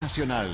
Nacional.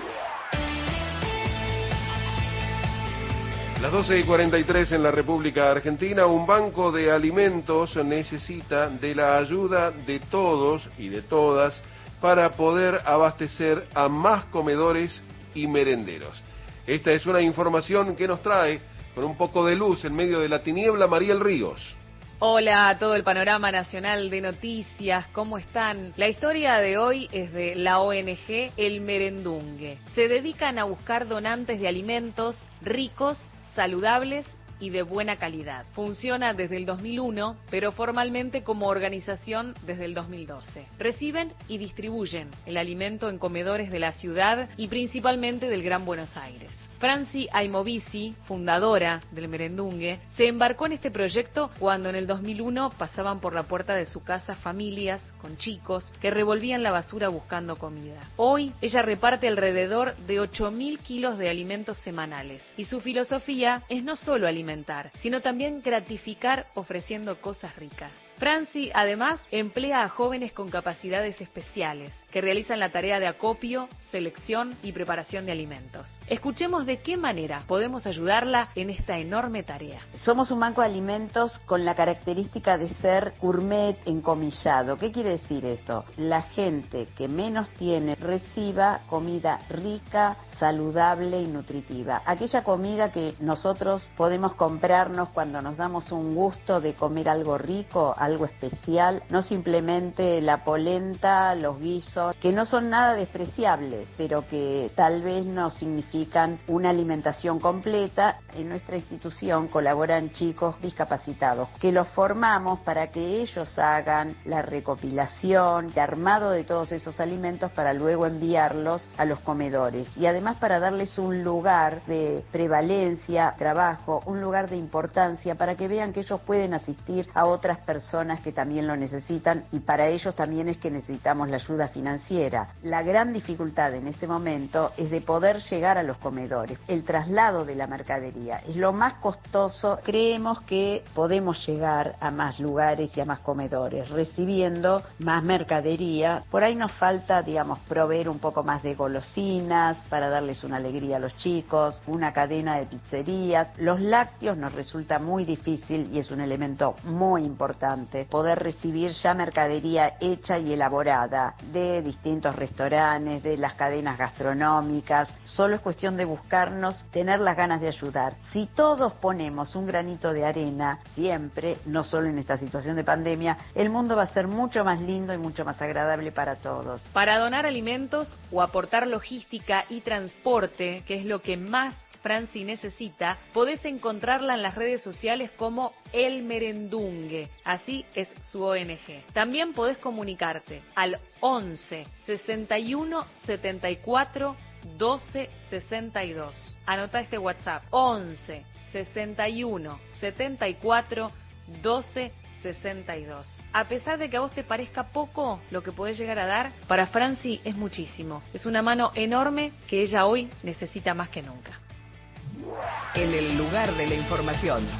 Las 12:43 en la República Argentina. Un banco de alimentos necesita de la ayuda de todos y de todas para poder abastecer a más comedores y merenderos. Esta es una información que nos trae con un poco de luz en medio de la tiniebla Mariel Ríos. Hola a todo el panorama nacional de noticias, ¿cómo están? La historia de hoy es de la ONG El Merendungue. Se dedican a buscar donantes de alimentos ricos, saludables y de buena calidad. Funciona desde el 2001, pero formalmente como organización desde el 2012. Reciben y distribuyen el alimento en comedores de la ciudad y principalmente del Gran Buenos Aires. Franci Aimovisi, fundadora del Merendungue, se embarcó en este proyecto cuando en el 2001 pasaban por la puerta de su casa familias con chicos que revolvían la basura buscando comida. Hoy ella reparte alrededor de 8.000 kilos de alimentos semanales y su filosofía es no solo alimentar, sino también gratificar ofreciendo cosas ricas. Franci, además, emplea a jóvenes con capacidades especiales que realizan la tarea de acopio, selección y preparación de alimentos. Escuchemos de qué manera podemos ayudarla en esta enorme tarea. Somos un banco de alimentos con la característica de ser gourmet encomillado. ¿Qué quiere decir esto? La gente que menos tiene reciba comida rica, saludable y nutritiva. Aquella comida que nosotros podemos comprarnos cuando nos damos un gusto de comer algo rico, algo especial, no simplemente la polenta, los guisos, que no son nada despreciables, pero que tal vez no significan una alimentación completa. En nuestra institución colaboran chicos discapacitados, que los formamos para que ellos hagan la recopilación, el armado de todos esos alimentos para luego enviarlos a los comedores. Y además para darles un lugar de prevalencia, trabajo, un lugar de importancia para que vean que ellos pueden asistir a otras personas que también lo necesitan y para ellos también es que necesitamos la ayuda financiera. La gran dificultad en este momento es de poder llegar a los comedores. El traslado de la mercadería es lo más costoso. Creemos que podemos llegar a más lugares y a más comedores recibiendo más mercadería. Por ahí nos falta, digamos, proveer un poco más de golosinas para darles una alegría a los chicos, una cadena de pizzerías. Los lácteos nos resulta muy difícil y es un elemento muy importante poder recibir ya mercadería hecha y elaborada de distintos restaurantes, de las cadenas gastronómicas. Solo es cuestión de buscarnos, tener las ganas de ayudar. Si todos ponemos un granito de arena, siempre, no solo en esta situación de pandemia, el mundo va a ser mucho más lindo y mucho más agradable para todos. Para donar alimentos o aportar logística y transporte, que es lo que más Franci necesita, podés encontrarla en las redes sociales como El Merendungue, así es su ONG. También podés comunicarte al 11 61 74 12 62. Anota este WhatsApp, 11 61 74 12 62. A pesar de que a vos te parezca poco lo que podés llegar a dar, para Franci es muchísimo. Es una mano enorme que ella hoy necesita más que nunca. En el lugar de la información.